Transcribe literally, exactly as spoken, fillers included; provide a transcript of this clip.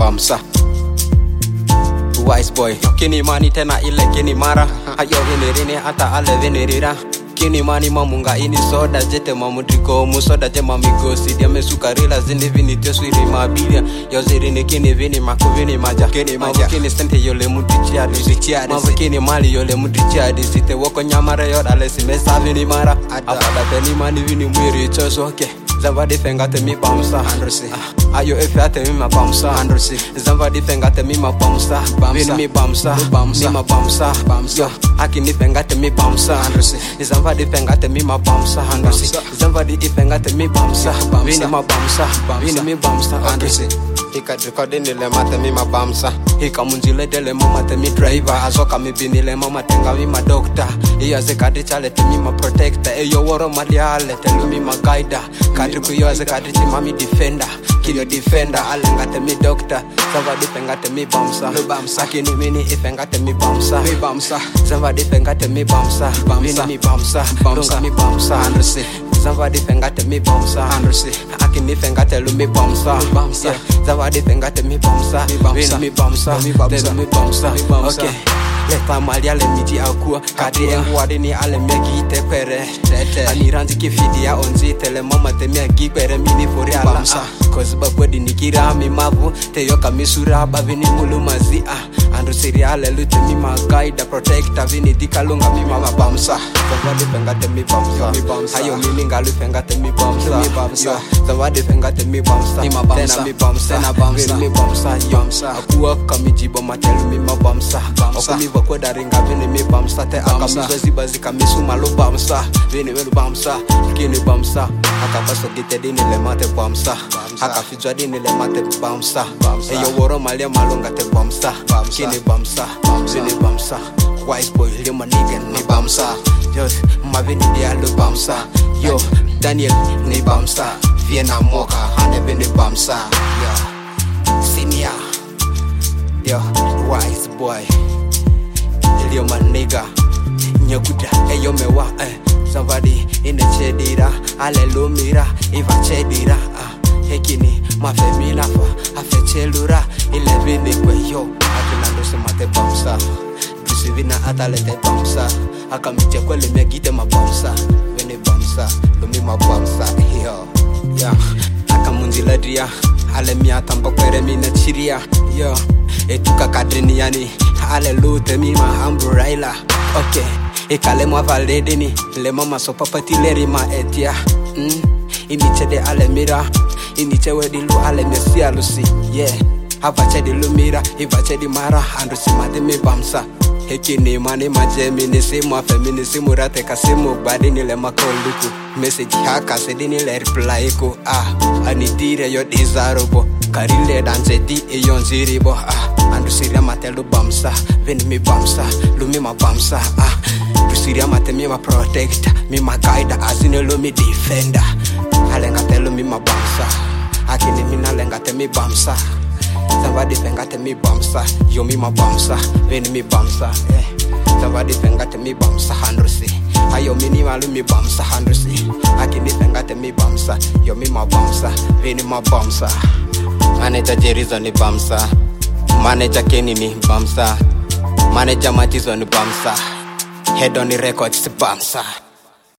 bamsa. Wise boy, kini mani tena ile kini mara. Ayo vinirini ata ale vinirira. Kini mani mamunga ini soda jete mamudriko musoda jema migosi dia mesukarila zini vini teswiri mabilia yo zirini kini vini makuvini maja kini maja kini sente yole mudrichiadi zichiadi mavu kini mali yole mudrichiadi zite woko nyamara yo dale simesa vini mara afada teni mani vini mwiri choso okay. Somebody fengate mi bamsa androsi ayo efate mi ma bamsa androsi somebody fengate mi ma bamsa bamsa mi bamsa bamsa ma bamsa bamsa akini fengate mi bamsa androsi somebody fengate mi ma bamsa androsi somebody fengate mi bamsa vini ma bamsa vini mi bamsa androsi Hika drikode nile mate mi ma bamsa Hika munjile dele mama te mi driver Azoka mi binile mama tenga mi ma doctor Iya zekadi chale te mi ma protector Eyo woro maliale telu mi ma guider Kadri kuyo zekadi ti mami defender Kiyo defender alenga te mi doctor Somebody fengate mi bamsa Akini mini ifengate mi bamsa Mi bamsa Somebody fengate mi bamsa Vini mi bamsa Lunga mi bamsa Andresi Somebody fengate mi bamsa Andresi Akini fengate lu mi bamsa Bamsa Somebody fengate mi bamsa Vini mi bamsa Delu mi bamsa Okay Leta malia le miti akua Kadri engu wadini ale megi te pere Aniranzi kifidi ya onzi Tele mama te megi pere mini furi ala Cause bakwedi nikira mi mavu Te yoka misura bavini mulu mazi Andru seriale lute mi ma guide Protector vini dikalunga mi mama bamsa Somebody fengate mi bamsa Ayo mini ngalu fengate mi bamsa Somebody fengate mi bamsa Tena mi bamsa Vini mi bamsa Akua kamijibo matelu mi ma bamsa Okumi vakwe daringa vini mi bamsa Te akamizo zibazi kamisu malu bamsa Vini vini bamsa Kini bamsa Akabaso gite dini le mate bamsa Akafijwa dini le mate bamsa Eyo woro malia malunga te bamsa Kini bamsa Vini bamsa Wise boy lima nigga ni bamsa Yo mavini dialu bamsa Yo Daniel ni bamsa Vienna moka hane vini bamsa Yo Senior Yo Wise boy Yo my nigga Nyakuda Eyo mewa eh Somebody in the chedira Hallelujah Iva chedira Hekini mafemina fa Afechelura Ilevini kwe yo Akinando se mate bamsa Dusivina atalete bamsa Akamiche kwele megite ma bamsa Vini bamsa Lumi ma bamsa Yo Yeah Akamunjila dria Ale miya tamba kwere mina chiria Yo Etuka kadrini yani Hallelujah mi ma umbrella Okay Ikale mwa valedeni Le mama so papati leri ma etia mm. Iniche de ale mira Iniche wedi lu ale mesia lusi Yeah Havache di lu mira Ivache di mara Andru simade mi bamsa Hekini mani majemi Nisimu afemini simu rate kasimu Badini le makoluku Message haka sedini le reply ku Ah Anitire yo desirable Karile danse di eyon ziribo Ah Andru siria matelu bamsa Vini mi bamsa Lumi ma bamsa Ah Dusiria mate mi ma protector Mi ma guide Asine lu mi defender Alenga telu mi ma bamsa Akini mina lenga te mi bamsa Somebody fengate mi bamsa Yo mi ma bamsa Vini mi bamsa eh. Somebody fengate mi bamsa Handrusi Ayo mini malu mi bamsa Handrusi Akini fengate mi bamsa Yo mi ma bamsa Vini ma bamsa Manager Jerizo ni bamsa Manager Kenny ni bamsa Manager Matizo ni bamsa Head on the records bamsa